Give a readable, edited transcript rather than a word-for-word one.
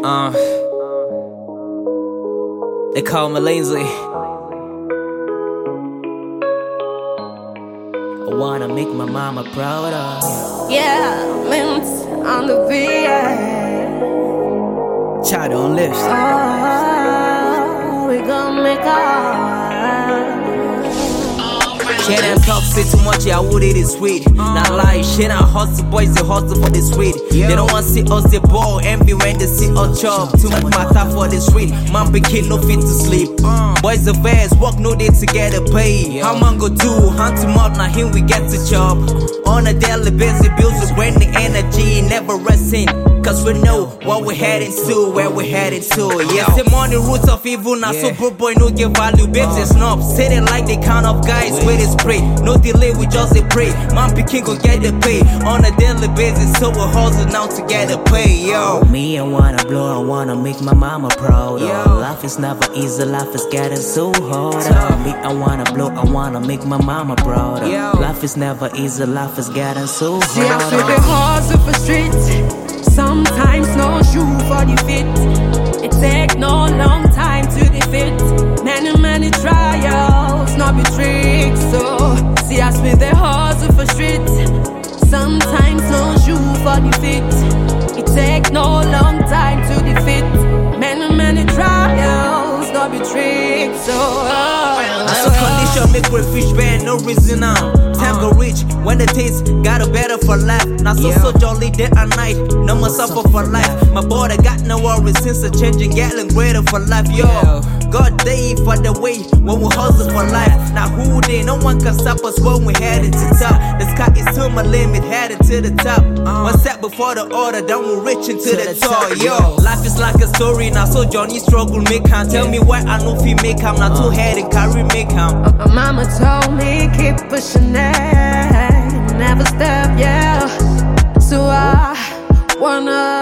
They call me lazy. I wanna make my mama proud of. Yeah, mint on the beat. Child on lips. Oh, we gon' make our. Shit and talk, say too much, yeah, would it is sweet. Not lie, shit and hustle, boys, they hustle for the sweet. They don't want to see us, they ball, envy when they see us chop. Too much matter for the sweet, man became no fit to sleep. Boys the vest, walk no day to get a pay. How man go do, hunt him out, now him we get to chop. On a daily basis, bills with brand the energy, never resting. Cause we know what we're heading to, where we're heading to. Yes, the money roots of evil, now so bro boy no give value, babes and snobs. Say they like the kind of guys with it spray. No delay, we just a pray. Man picking go get the pay on a daily basis, so we hustle now to get the pay, yo. Me, I wanna blow, I wanna make my mama proud. Life is never easy, life is getting so hard. Me, I wanna blow, I wanna make my mama proud. Life is never easy, life is getting so hard. See, I feel the hustle for streets. Sometimes no shoe for the fit. It take no long time to defeat. Many trials, not be tricks. So see, I spit the hustle for streets. Sometimes no shoe for the fit. It take no long time to defeat. Many trials, not be tricks. So I saw condition make with fish band, no reason now. Time go reach when the taste got a better for life. Now so jolly day and night, no more suffer for life. My border got no worries since the changing, getting greater for life, yo. God day for the way when we hustle for life. Now who they? No one can stop us when we headed to top. The sky is to my limit, headed to the top. One step before the order, then we're reaching to the top, yo. Life is like a story now, so Johnny struggle make him. Tell me why I know if he make him, not too head and carry make him. my mama told me keep pushing it, never stop, yeah. So I wanna